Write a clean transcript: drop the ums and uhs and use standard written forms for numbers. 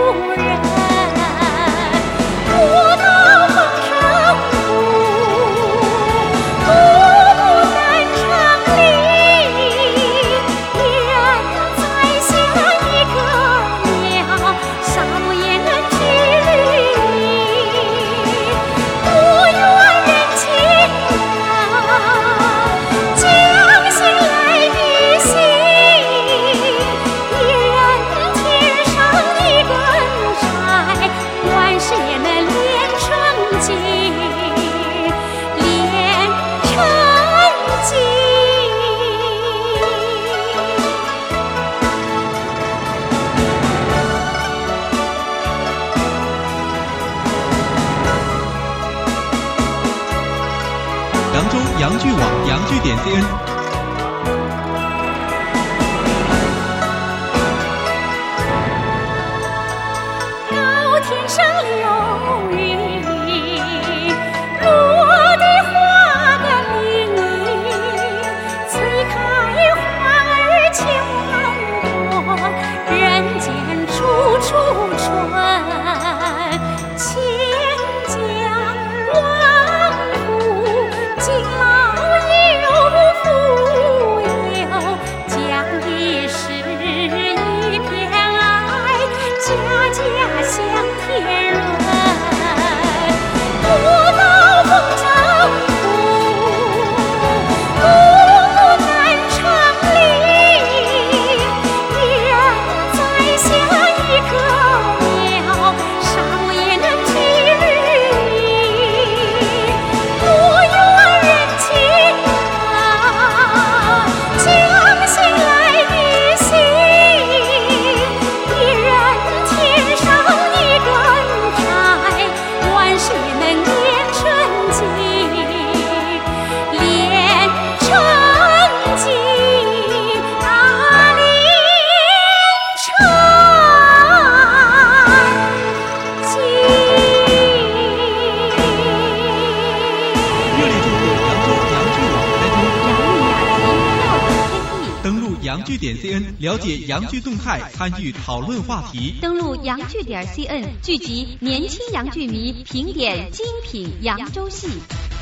扬州扬剧网扬剧点 CN。 高天上流云，落地花个零，催开花儿千万朵，人间处处春，千家万户敬老有富有，讲的是一片爱，家家乡天伦。不到风尘苦，不难成理，一人栽下一棵苗，尚未能去理。多愿人情啊，将心来比心，一人添上一根柴，万事能连成金，连成金啊，连成热烈祝贺扬州扬剧网开通，登录扬剧点 CN 了解扬剧动态，参与讨论话题。 登录扬剧点 CN 聚集年轻洋剧迷，评点精品扬州戏。